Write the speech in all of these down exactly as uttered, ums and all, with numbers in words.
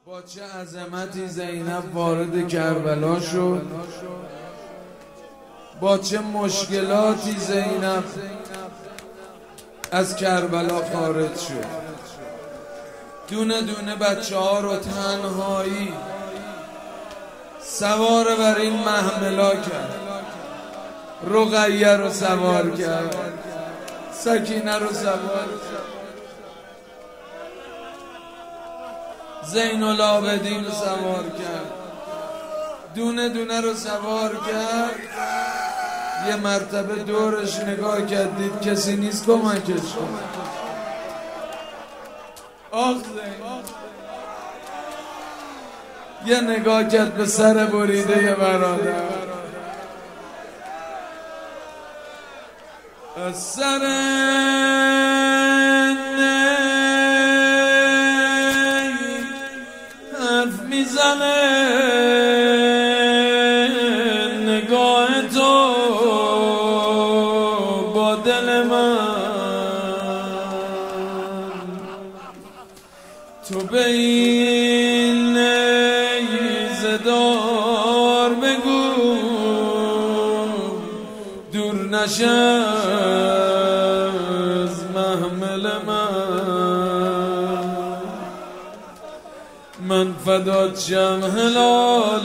با چه عظمتی زینب وارد کربلا شد، با چه مشکلاتی زینب از کربلا خارج شد. دونه دونه بچه ها رو تنهایی سوار بر این محملا کرد. رقیه رو سوار کرد، سکینه رو سوار کرد، زین العابدین رو سوار کرد، دونه دونه رو سوار کرد. یه مرتبه دورش نگاه کرد، دید کسی نیست کمکش کنه. آخ زین یه نگاه کرد به سر بریده یه برادر، از سر حرف میزنه نگاه تو با دل من، تو به این نیزه دار بگو دور نشه از محمل من، من فدات شم هلال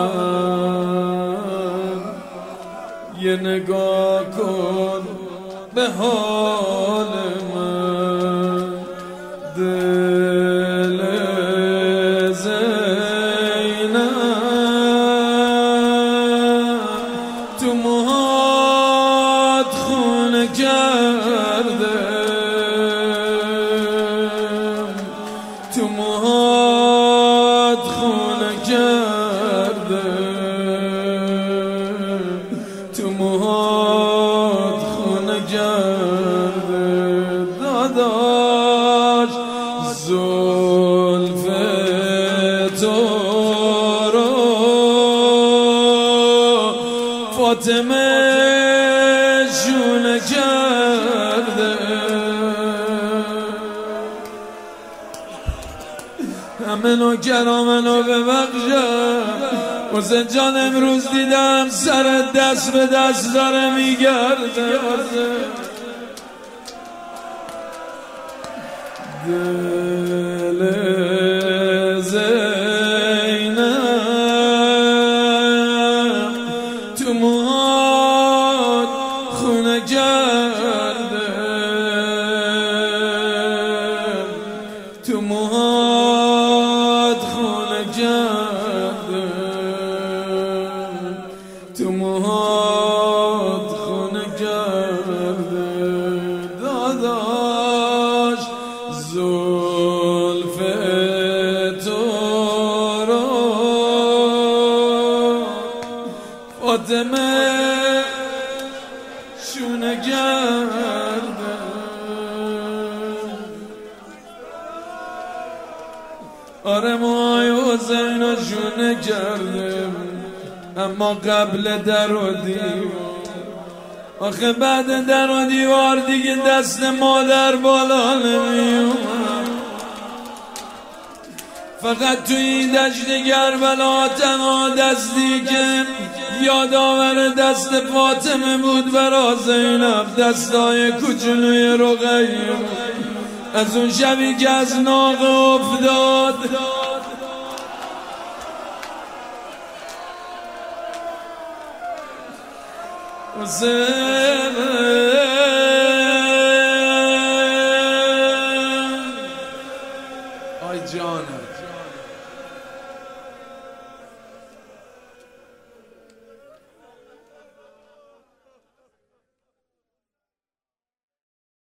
من. یه نگاه کن به حال من، دل زینب تو موهات خونه کرده، تو موهات خونه کرده، تو موهات خونه کرده. داداش زلف تو رو فاطمه شونه کرده، همه نوکرامنو ببخشم. حسین جان امروز دیدم سر دست به دست داره میگرده، دل زینب تو موهات خونه کرده، تو موهات خونه کرده، تو موهات خونه کرده. داداش زلف تو رو فاطمه شونه کرده، آره موهای حسین رو شونه کرده، اما قبل در و دیوار، آخه بعد در و دیوار دیگه دست مادر بالا نمیومد. فقط توی این دشت کربلا تنها دستی که یادآور دست فاطمه بود برا زینب دستای کوچولوی رقیه، از اون شبی که از ناقه افتاد حسین آی جانم